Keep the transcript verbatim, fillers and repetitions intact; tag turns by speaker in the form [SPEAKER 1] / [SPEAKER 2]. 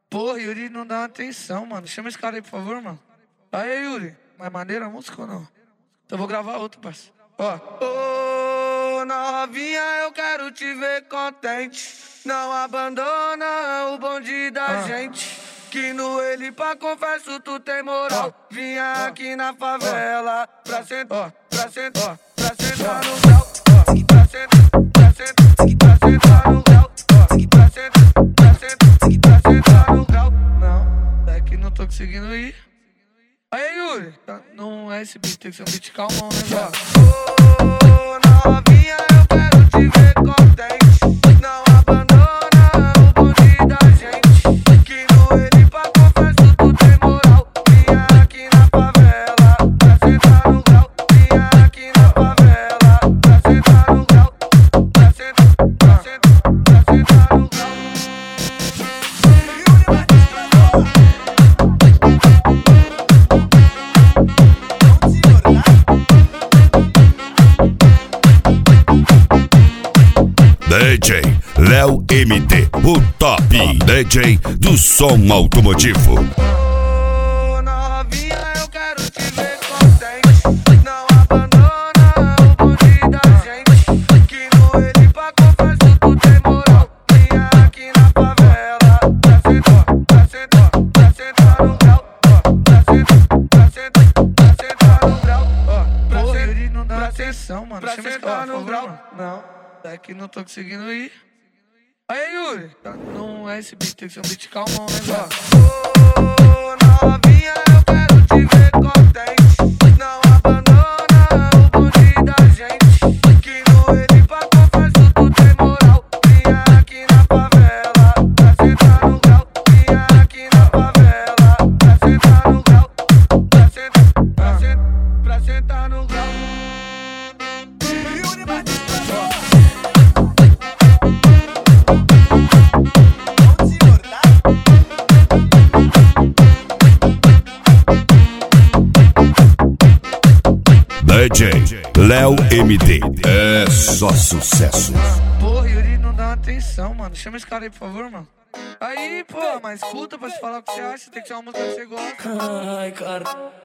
[SPEAKER 1] Porra, Yuri não dá atenção, mano. Chama esse cara aí, por favor, mano. Aí, Yuri. Mais maneira a música ou não? Então eu vou gravar outro, parceiro. Ó. Ô, novinha, eu quero te ver contente. Não abandona o bonde da ah. gente. Que no ele pra confesso tu tem moral. Ah. Vinha ah. aqui na favela ah. pra sentar, ah. pra sentar, ah. pra sentar no grau. Pra sentar, pra sentar, pra sentar no grau. Pra sentar, pra sentar, pra sentar no grau. Não, é que não tô conseguindo ir. Aí, Yuri, não é esse beat, tem que ser um beat calmão, né, velho? Ô, novinha, eu quero te ver contente. Não abandona o bonde da gente. Que no ele pra confesso tu tem moral. Vinha aqui na favela pra sentar no grau. Vinha aqui na favela pra sentar no grau. Pra sentar, pra sentar, pra sentar no grau.
[SPEAKER 2] D J Léo M D, o top D J do som automotivo.
[SPEAKER 1] Ô, novinha, eu quero te ver contente. Não abandona o bonde da gente. Que no ele pra confesso tu tem moral. Vinha aqui na favela pra sentar, pra sentar, pra sentar no grau. Pra sentar, pra sentar, pra sentar no grau. Pra sentar, não dá atenção, mano. Pra sentar no grau. Não. É que não tô conseguindo ir. Aí, Yuri, não é esse beat, tem que ser um beat calmão, né, velho? Ô, novinha, eu quero te ver contente. Não abandona o bonde da gente. Que no ele pra confesso tu tem moral. Vinha aqui na favela pra sentar no grau. Vinha aqui na favela pra sentar no grau. Pra sentar, pra sentar, pra sentar no grau.
[SPEAKER 2] D J Léo M D, é só sucesso.
[SPEAKER 1] Porra, Yuri não dá atenção, mano. Chama esse cara aí, por favor, mano. Aí, pô, mas escuta pra se falar o que você acha. Tem que ser uma música que você gosta.
[SPEAKER 3] Ai, cara.